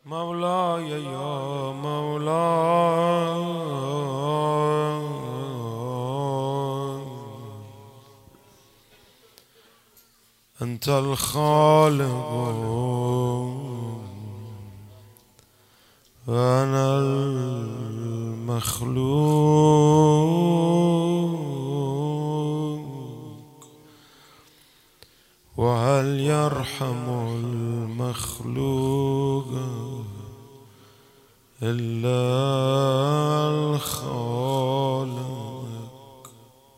مولاي يا مولاي أنت الخالق وأنا المخلوق، وهل يرحم المخلوق إلا الخالق.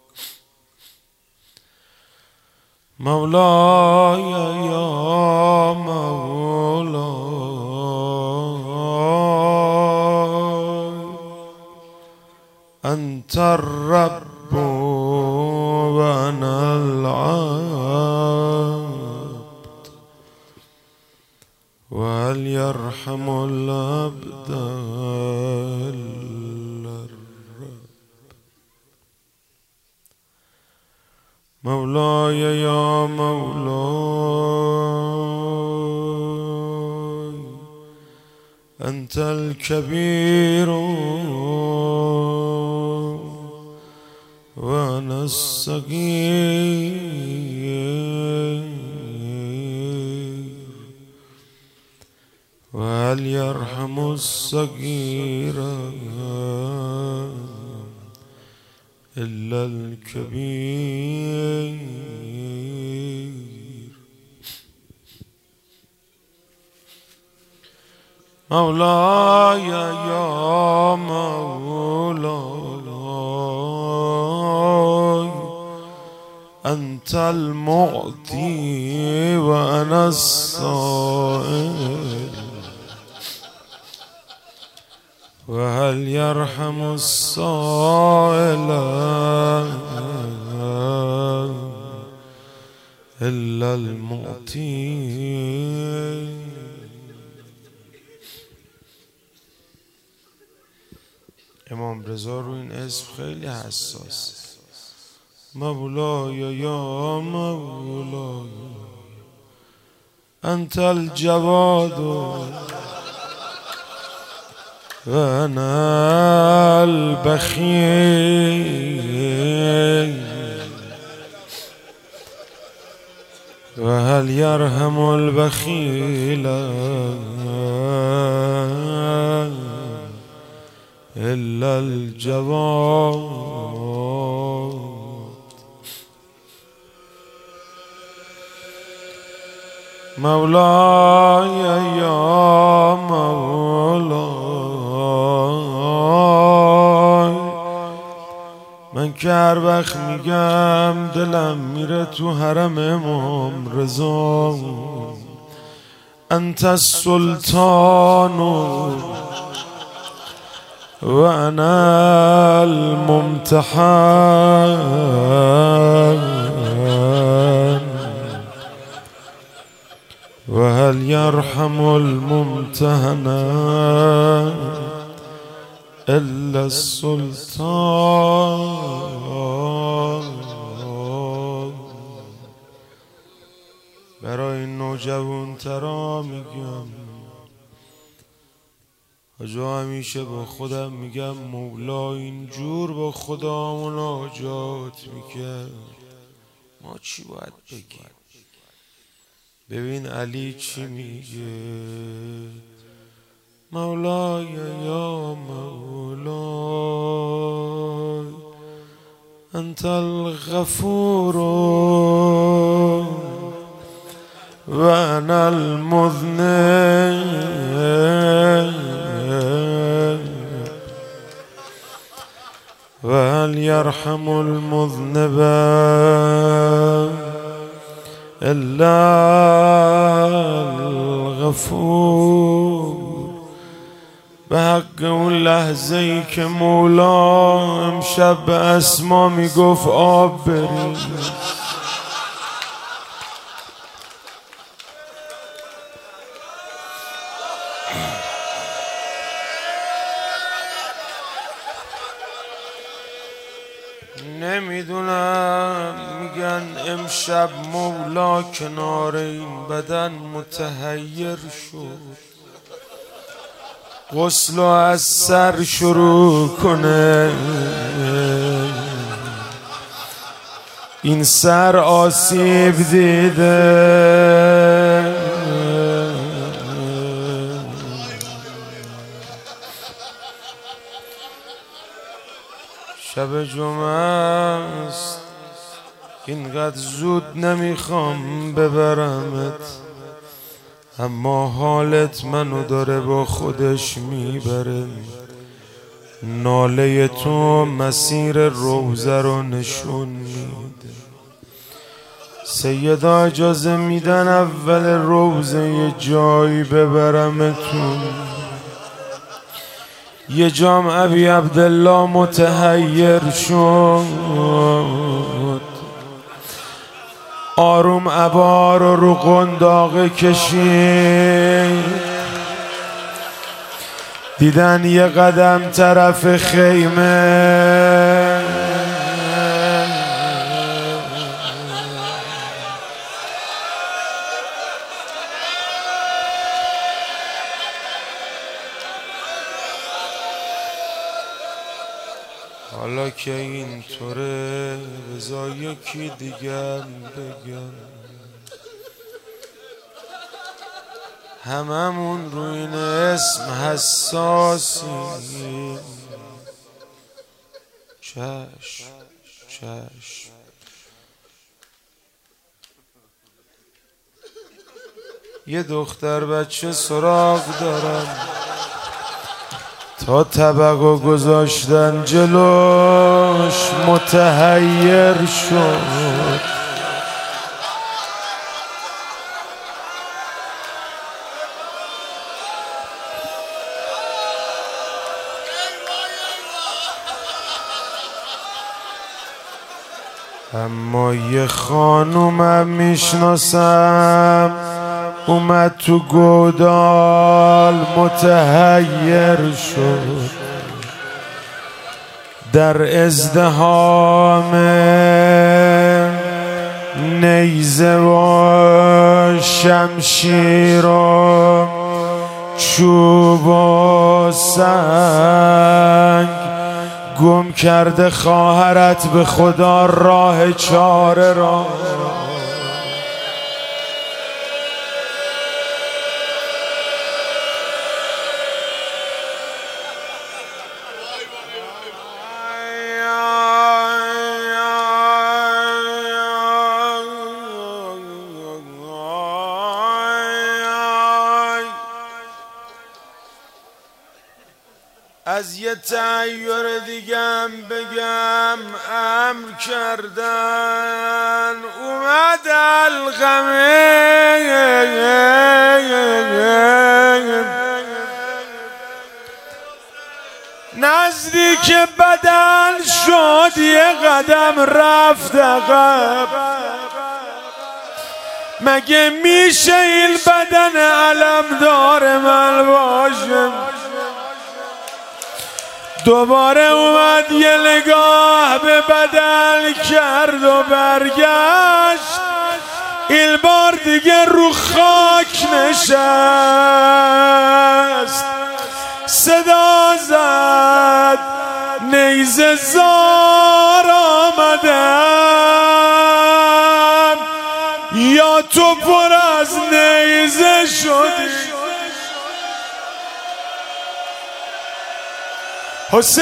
مولاي يا مولاي أنت الرب وأنا العبد، وهل يرحم العبد إلا الرب. مولاي يا مولاي أنت الكبير وأنا الصغير، وهل يرحم الصغير إلا الكبير. مولاي يا مولاي أنت المعطي وأنا السائل، وهل يرحم السائل إلا المعطي. امام رضا رو این اسم خیلی حساس. مولاي يا مولاي أنت الجواد وأنا البخيل، وهل يرحم البخيل إلا الجواد. مولاي يا مولاي من که هر وقت میگم دلم میره تو حرم امام رضا. انت السلطان و انا الممتحن، وهل يرحم الممتحن إلا السلطان. برای نوجوان ترا میگم، کجا همیشه با خودم میگم مولا اینجور با خدا مناجات میکرد، ما چی باید بگیم؟ ببین علی چی میگه. مولاي يا مولاي أنت الغفور وأنا المذنب، وهل يرحم المذنب إلا الغفور. به حق اون لحظه ای که مولا امشب به اسما میگفت آب برید، نمیدونم میگن امشب مولا کنار این بدن متحیر شد، غسل از سر شروع کنه، این سر آسیب دیده. شب جمعه است، اینقدر زود نمیخوام ببرمت، اما حالت منو داره با خودش میبره. ناله تو مسیر روزه رو نشون میده. سیدا اجازه میدن اول روزه یه جایی ببرمتون. یه جام ابی عبدالله متحیر شد، آروم عبا رو قنداق کشید، دیدن یه قدم طرف خیمه، حالا که اینطوره بذار یکی دیگر بگم، هممون رو این اسم حساسیم. چشم چشم یه دختر بچه سراغ دارم، تا طبقو گذاشتن جلوش متحیر شد. اما یه خانومم میشناسم، اومد تو گودال متحیر شد، در ازدحام نیزه و شمشیر و چوب و سنگ، گم کرده خواهرت به خدا راه چاره را. از یه تغییر دیگم بگم، امر کردن اومد القمه، نزدیک بدن شد یه قدم رفت عقب. مگه میشه این بدن علمدار من باشه؟ دوباره اومد یه نگاه به بدن کرد و برگشت، این بار دیگه رو خاک نشست، صدا زد نیزه زار آمدم، یا تو پر از نیزه شدی حسین.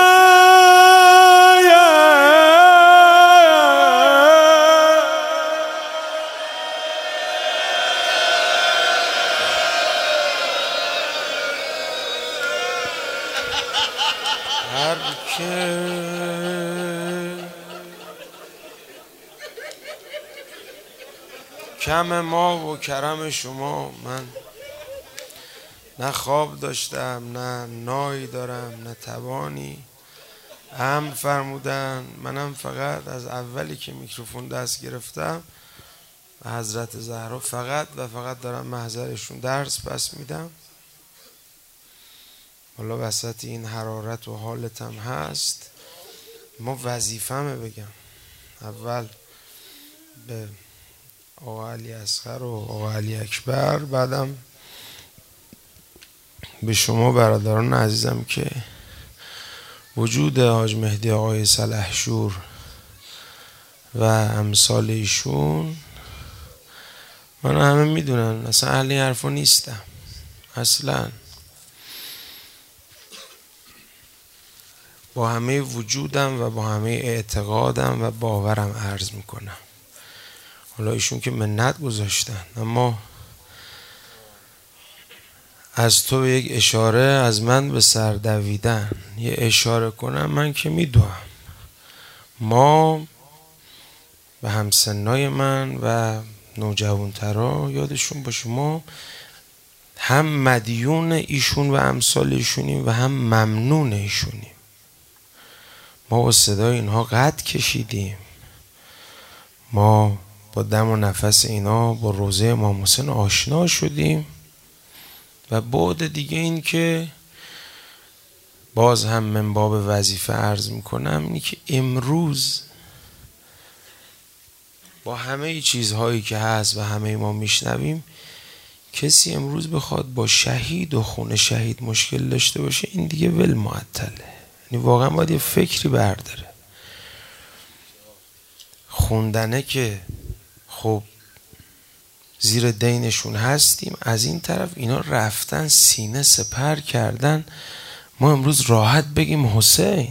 هر که کم ما و کرم شما، من نه خواب داشتم، نه نایی دارم، نه توانی. امر فرمودن، منم فقط از اولی که میکروفون دست گرفتم به حضرت زهرا فقط و فقط دارم محضرشون درس پس میدم. حالا وسط این حرارت و حالتم هست، ما وظیفمه بگم اول به آقا علی اصغر و آقا علی اکبر، بعدم به شما برادران عزیزم که وجود حاج مهدی آقای سلحشور و امثال ایشون، من همه میدونن اصلا اهل این حرفا نیستم اصلا. با همه وجودم و با همه اعتقادم و باورم عرض میکنم. حالا ایشون که منت گذاشتن، اما از تو یک اشاره از من به سر دویدن، یه اشاره کنم من که میدونم ما و همسنای من و نوجوانترا یادشون باشه ما هم مدیون ایشون و امثال ایشونیم و هم ممنون ایشونیم. ما با صدای اینها قد کشیدیم، ما با دم و نفس اینا با روضه امام حسین آشنا شدیم. و بعد دیگه این که باز هم من باب وظیفه عرض میکنم اینی که امروز با همه چیزهایی که هست و همه ما میشنویم، کسی امروز بخواد با شهید و خون شهید مشکل داشته باشه، این دیگه ول معطله. یعنی واقعا باید یه فکری برداره. خوندنه که خب زیر دینشون هستیم، از این طرف اینا رفتن سینه سپر کردن، ما امروز راحت بگیم حسین.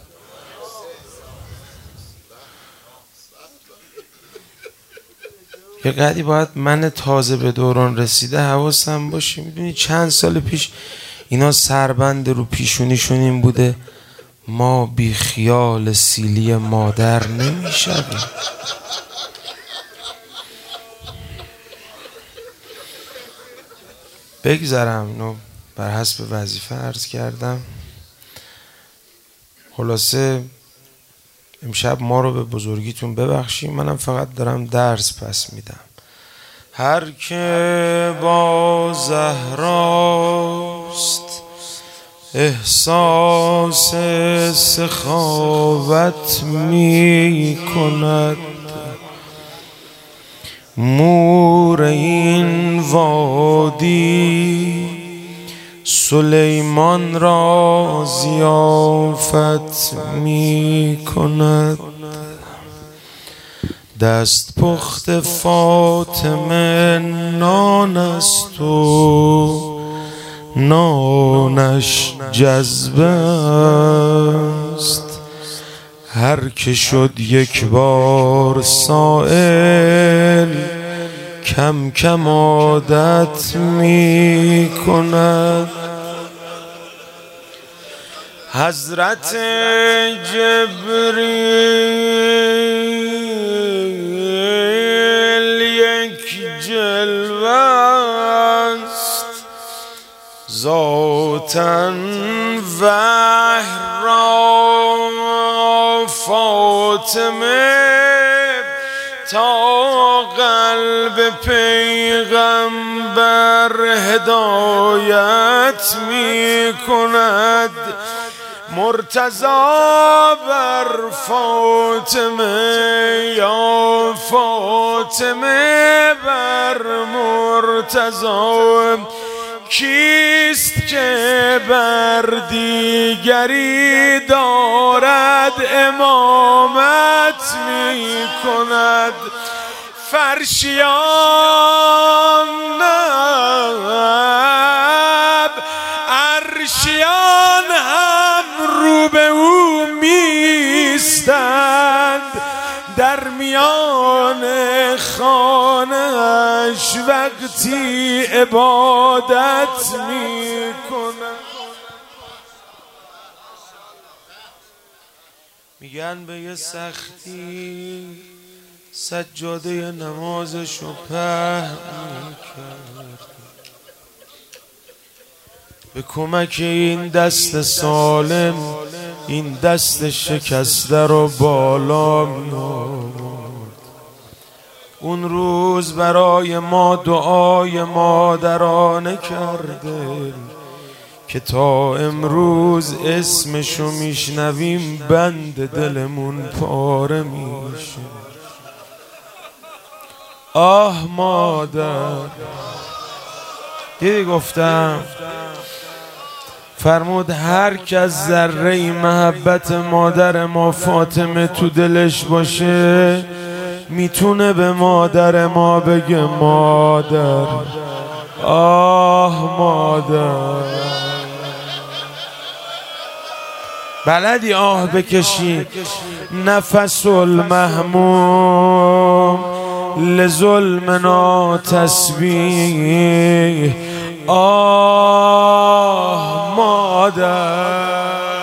یه قدری باید من تازه به دوران رسیده حواسم باشه. میدونی چند سال پیش اینا سربند رو پیشونیشون این بوده ما بی خیال سیلی مادر نمیشویم. بگذرم اینو بر حسب وظیفه عرض کردم. خلاصه امشب ما رو به بزرگیتون ببخشیم، منم فقط دارم درس پس میدم. هر که با زهراست احساس سخاوت می کند، مور این وادی سلیمان را ضیافت می کند. دست پخت فاطمه نان است و نانش جذبه است، هر که شد یک بار سائل کم کم عادت می کند. حضرت جبریل یک جلوه است، ذاتاً وحی را فاطمه تا قلب پیغمبر هدایت می کند. مرتضی بر فاطمه یا فاطمه بر مرتضی، کیست که بر دیگری دارد امامت می کند. فرشیان نب عرشیان هم رو به او میستند، در میان خانه‌اش وقتی عبادت می کنند. میگن به یه سختی سجاده نمازشو پهن کرد، به کمک این دست سالم این دست شکسته رو بالا می آورد. اون روز برای ما دعای مادرانه کرده که تا امروز اسمشو میشنویم بند دلمون پاره میشه. آه مادر، دیدی گفتم فرمود هر کس ذره محبت مادر ما فاطمه تو دلش باشه میتونه به مادر ما بگه مادر، آه مادر. بلدی آه بکشی؟ نفس المهموم لظلمنا تسبیح، آه مادر.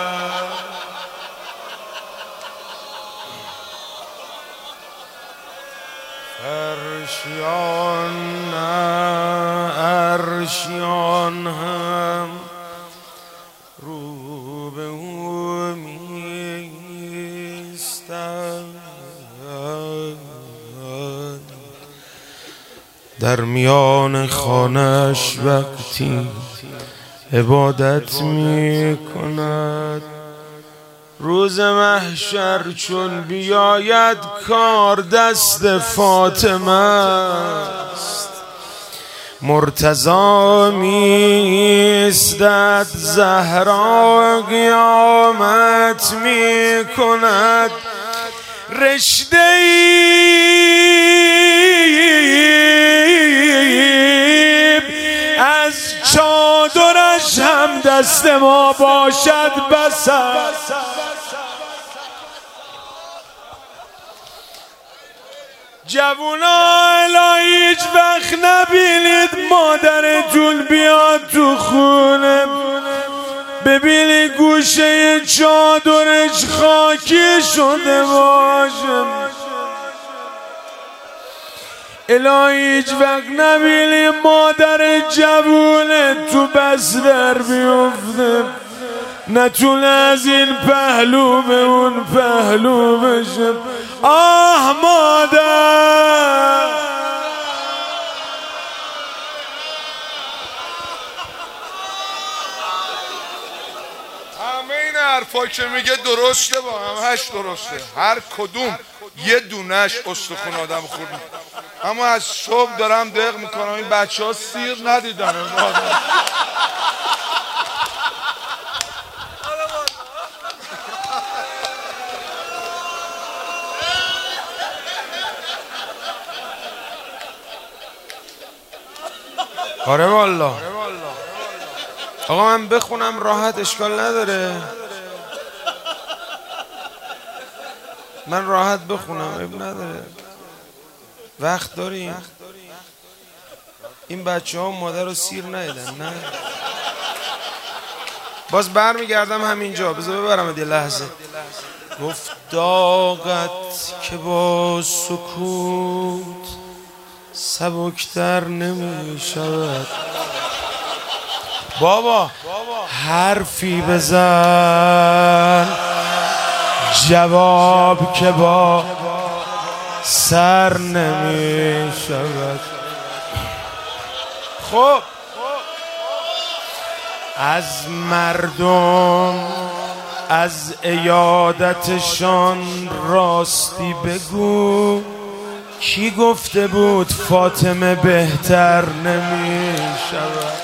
فرشیان عرشیان هم رو به او میستند، در میان خانه‌اش وقتی عبادت می کند. روز محشر چون بیاید کار دست فاطمه است، مرتضی می‌ایستد زهرا قیامت می کند. از چادرش هم دست ما باشد بس است. جوونا الهی هیچ وقت نبینید مادرتون بیاد تو خونه ببینید گوشه چادرش خاکی شده باشه. الهی هیچ وقت نبینید مادر جوونه تو بستر بیفته نتونه از این پهلو به اون پهلو بشه. آه مادر. همه این حرفا که میگه درسته، با همهش درسته، هر کدوم یه دونش استخون آدم خورد. اما از صبح دارم دق میکنم این بچه ها سیر ندیدن. آره والله. آقا من بخونم راحت، اشکال نداره. من راحت بخونم، عیب نداره. وقت داریم. این بچه ها مادر رو سیر ندیدن. نه باز برمیگردم همینجا، بذار ببرم یه لحظه. گفت داغت که با سکوت سبکتر نمی شود. بابا حرفی بزن جواب که با سر نمی شود. خب از مردم از عیادتشان راستی بگو، کی گفته بود فاطمه بهتر نمی شود؟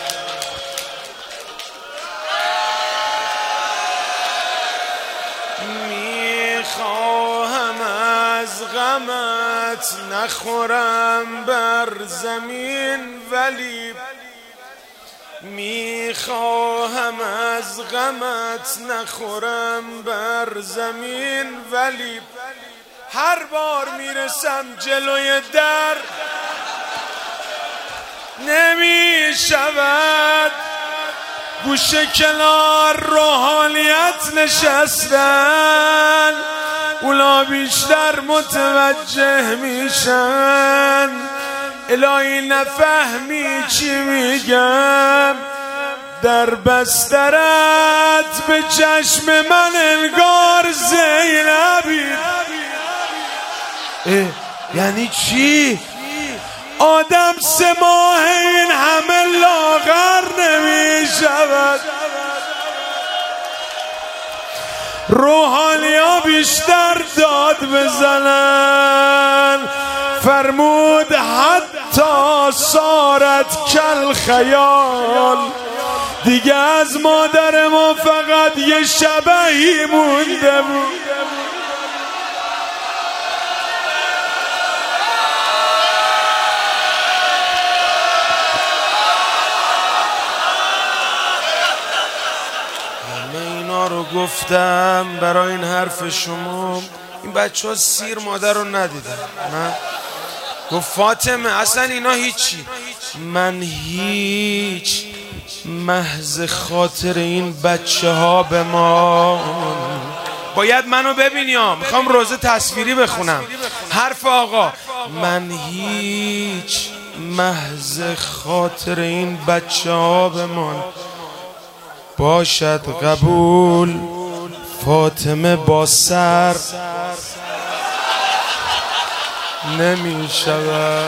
میخواهم از غمت نخورم بر زمین ولی میخواهم از غمت نخورم بر زمین ولی هر بار میرسم جلوی در نمی شود. گوشه کنار روحانیت نشستن، اونا بیشتر متوجه میشن. الهی نفهمی چی میگم، در بسترت به چشم من انگار زینبی. یعنی چی؟ آدم 3 ماه این همه لاغر نمی شود. روحانیا بیشتر داد بزنن. فرمود حتی صارت کل خیال، دیگه از مادر ما فقط یه شبحی مونده بود. همه اینا رو گفتم برای این حرف شما. این بچه ها سیر مادر رو ندیدن. من گفت فاطمه اصلا اینا هیچی. من هیچ، محض خاطر این بچه ها به ما. باید منو ببینیم، میخوام روزه تصویری بخونم. حرف آقا من هیچ، محض خاطر این بچه ها به من. باشد قبول فاطمه با سر نمی شود.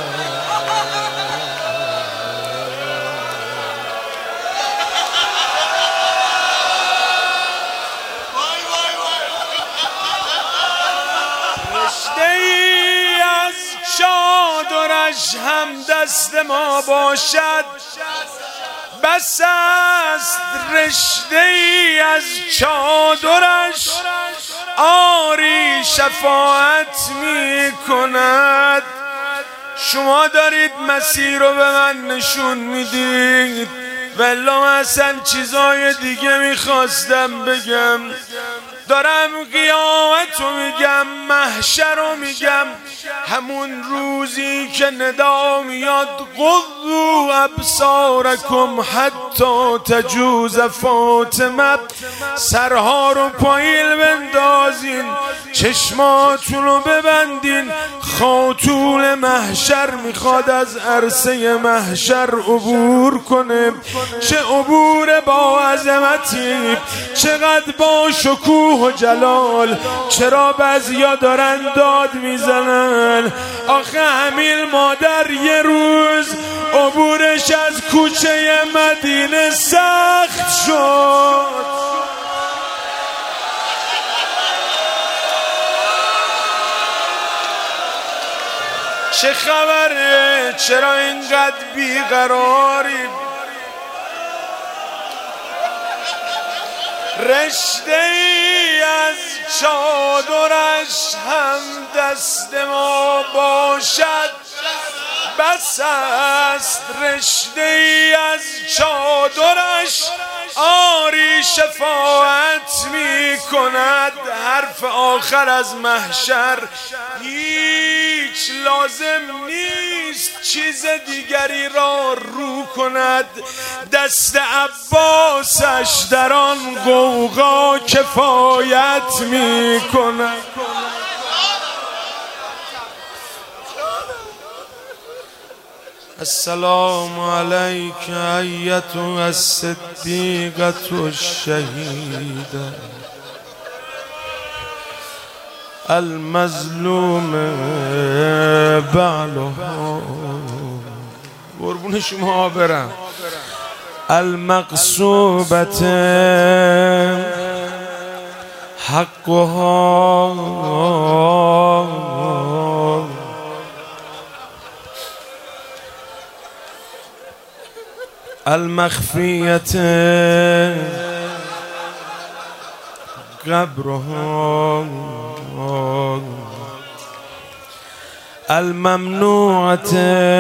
رشته ای از چادرش هم دست ما باشد، بس است رشته ای از چادرش آری شفاعت می کند. شما دارید مسیر رو به من نشون میدید، ولی اصلا چیزای دیگه میخواستم بگم. دارم قیامت رو میگم، محشر رو میگم، همون روزی که ندا میاد غضوا ابصارکم حتی تجوز فاطمه. سرها رو پایین بندازین، چشماتون رو ببندین. خاتون محشر میخواد از عرصه محشر عبور کنه. چه عبور با عظمتی، چقدر با شکوه و جلال. چرا بعضیا دارن داد میزنن؟ آخه همین مادر یه روز عبورش از کوچه مدینه سخت شد. چه خبره؟ چرا اینقدر بیقراری؟ رشته ای از چادرش هم دست ما باشد، بس است رشته ای از چادرش آری شفاعت می کند. حرف آخر از محشر هیچ لازم نیست چیز دیگری را رو کند. دست عباسش در آن غوغا کفایت می کند. السلام علیک ایتها الصدیقة الشهیدة المظلوم بعلها. قربون شما برم. المغصوبة حقها المخفیة قبرها الممنوعة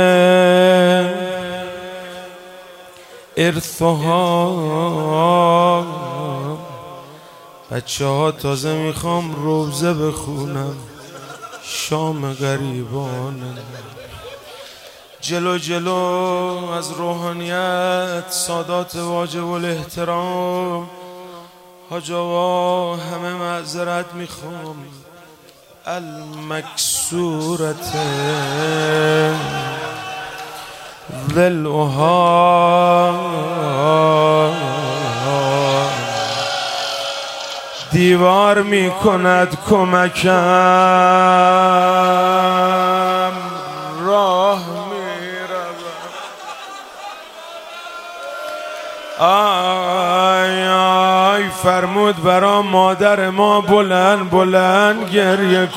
ارثها. بچه ها تازه میخوام روزه بخونم، شام غریبانه. جلو جلو از روحانیت سادات واجب الاحترام حاج آقا همه معذرت میخوام. المکسورت ضلعها دیوار میکند کمکم، راه آی آی فرمود برا مادر ما بلند بلند گریه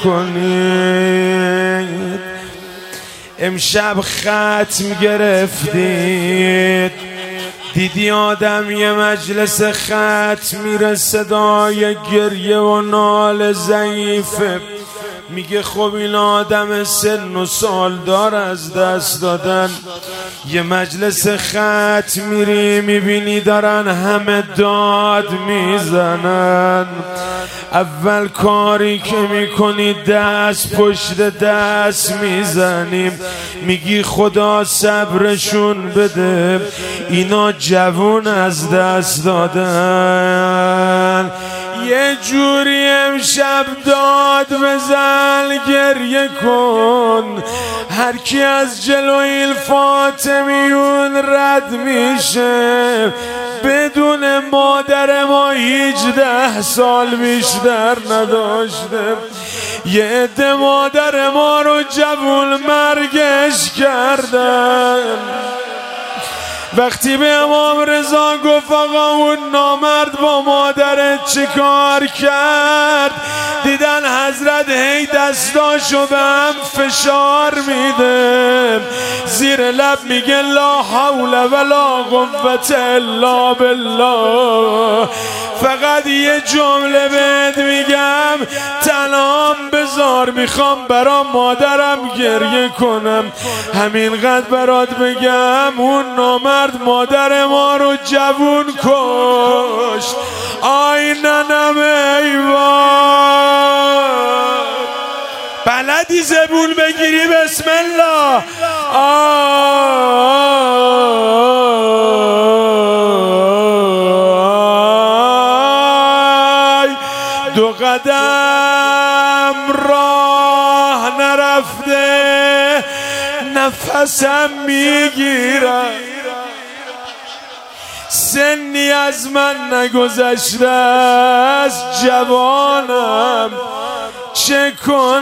کنید. امشب ختم گرفتید، دیدی آدم یه مجلس خط میره صدای گریه و نال ضعیفه، میگه خب این آدم سن و سالدار از دست دادن. یه مجلس خط میری میبینی دارن همه داد میزنن. اول کاری که میکنی دست پشت دست میزنیم، میگی خدا صبرشون بده، اینا جوون از دست دادن. یه جوری امشب داد بزن گریه کن، هر کی از جلوی الفاطمیون رد میشه بدون مادر ما 18 سال بیشتر نداشته. یه عده مادر ما رو جوون مرگش کردن. وقتی به امام رضا گفت آقا اون نامرد با مادرت چه کار کرد، دیدن حضرت هی دستاشو به هم فشار میده، زیر لب میگه لا حول ولا قوة الا بالله. فقط یه جمله بهت میگم، تنام بذار، میخوام برا مادرم گریه کنم. همینقدر برات بگم اون نامرد مادر ما رو جوون کشت. آی ننم ایوان، بلدی زبون بگیری؟ بسم الله. آی دو قدم راه نرفته نفسم میگیرم، سنی از من نگذشته از جوانم، چه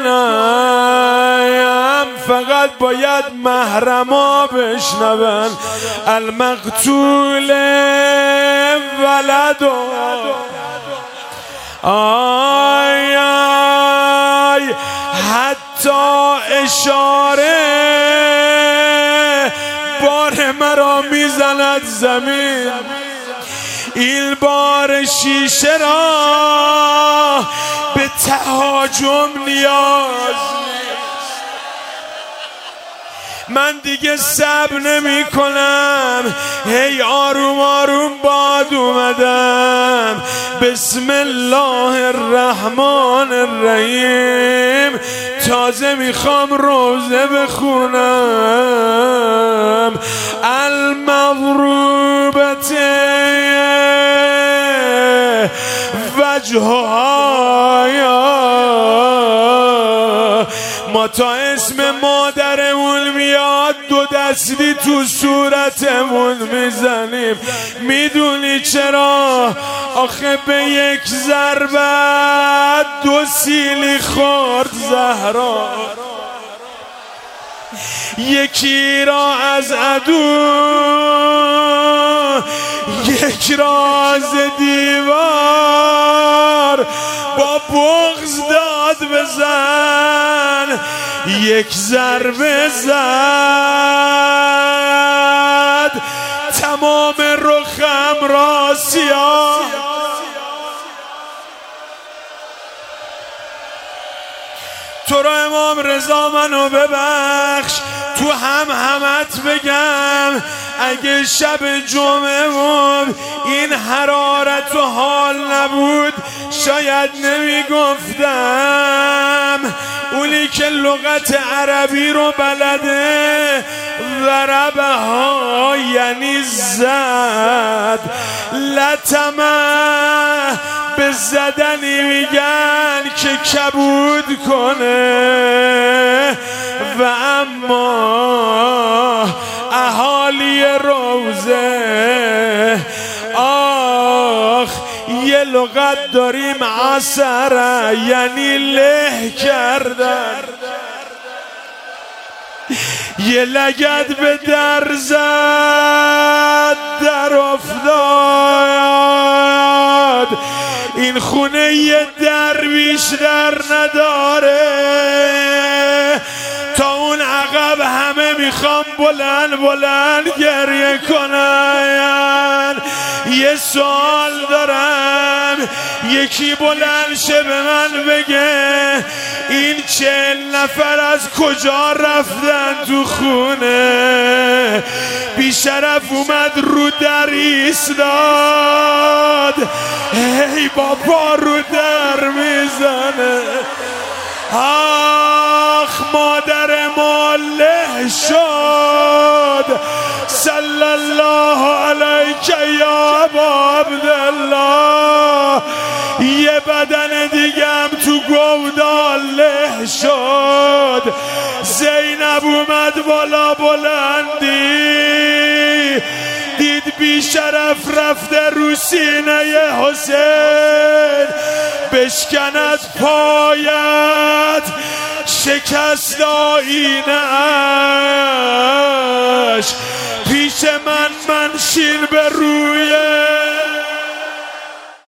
کنم؟ فقط باید محرما بشنون المقتول ولد. آی آی حتی اشاره بار مرا میزند زمین، این بار شیشه را به تهاجم نیاز نیست. من دیگه صبر نمی کنم، هی آروم آروم باد اومدم. بسم الله الرحمن الرحیم، تازه میخوام روزه بخونم. المضروبت وجهها، ما تا اسم مادرمون میاد دو دستی تو صورتمون میزنیم. میدونی چرا؟ آخه به یک ضربت 2 سیلی خورد زهرا، یکی را از عدو، یک را از دیوار، با بغض داد بزن، یک ضربه زد تمام رخم را سیاه. تو را امام رضا منو ببخش، تو همت بگم اگه شب جمعه بود این حرارت و حال نبود شاید نمیگفتم. اونی که لغت عربی رو بلده ضربه ها یعنی زد، لطمه به زدنی میگن که کبود کنه. و اما اهالی روزه آخ یه لغت داریم عصره یعنی له کردن. یه لگد به در زد در افتاد، این خونه یه در بیشتر نداره، تا اون عقب همه میخوام بلند بلند گریه کنن. یه سوال دارم، یکی بلند شه به من بگه این 40 نفر از کجا رفتن تو خونه؟ بیشرف اومد رو در ایستاد، هی بابا رو در میزنه. آخ مادر ما له شد. صلی الله علیک یا ابا عبدالله. یه بدن دیگم تو گودال له شد. زینب اومد بالا بلندی، دید بیشرف رفته رو سینه حسین، بشکند پایت شکست آینه‌اش. پیش من منشین به روی